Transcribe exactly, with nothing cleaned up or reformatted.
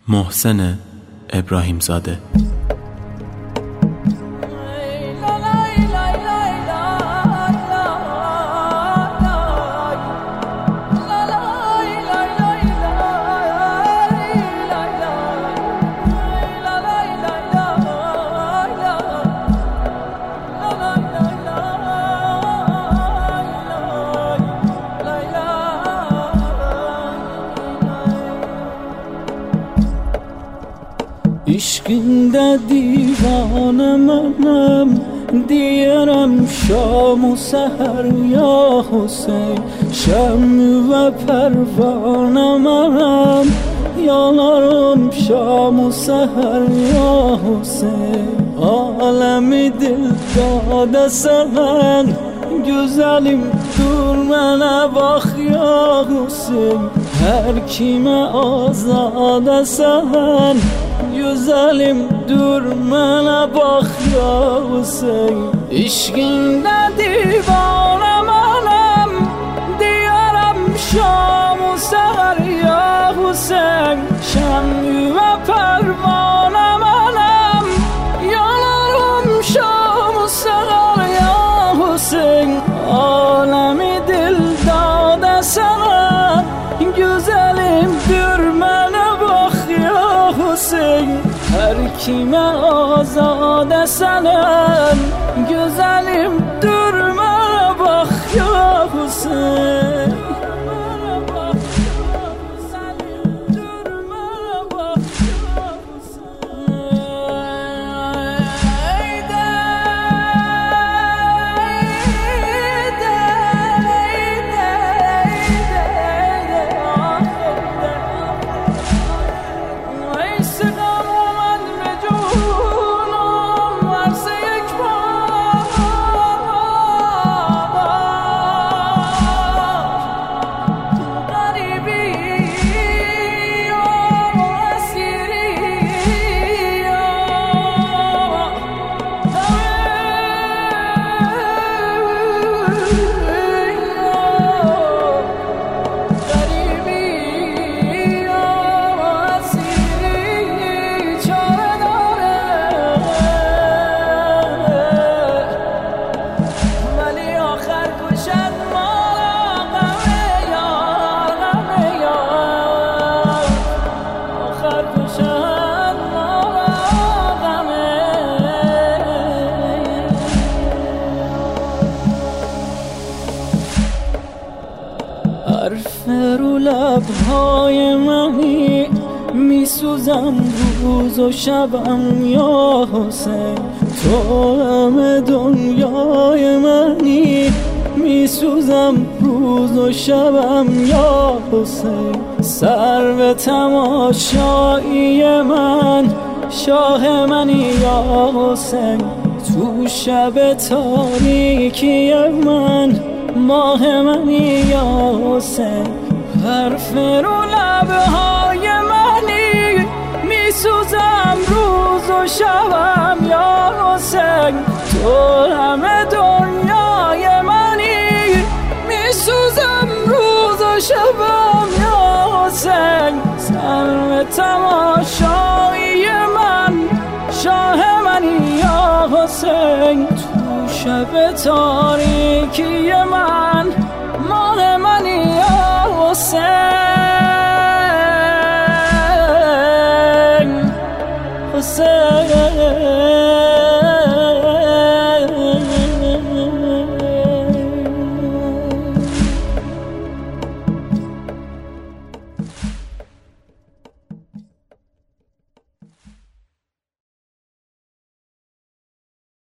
محسن ابراهیم زاده. عشقinde دیوانه منم، دیارم شام و سحر یا حسین. شم و پروانه منم، یالارم شام و سحر یا حسین. عالمی دل داده سن، güzelim dur mənə bax ya Hüseyin. Hər kimə azad sən, güzelim dur mənə bax ya Hüseyin. İşqində divanə mənəm, diyaram şam-ı səhər ya Hüseyin. Şəmü və pərvanə mənəm, yanarım şam-ı səhər ya Hüseyin. Alemi dil dade sana, güzelim dur mənə bax ya Hüseyin. Hər kimə azad sənən, güzelim dur mənə bax ya Hüseyin. حرف رو لبهای منی، میسوزم روز و شبم یا حسین. تو همه دنیای منی، میسوزم روز و شبم یا حسین. سر به تماشایی من، شاه منی یا حسین. تو شب تاریکی من، ماه منی یا حسین. حرف رو لبهای منی، میسوزم روز و شبم یا حسین. تو همه دنیای منی، میسوزم روز و شبم یا حسین. سر تماشایی من، شاه منی یا حسین. تو شب تاریکی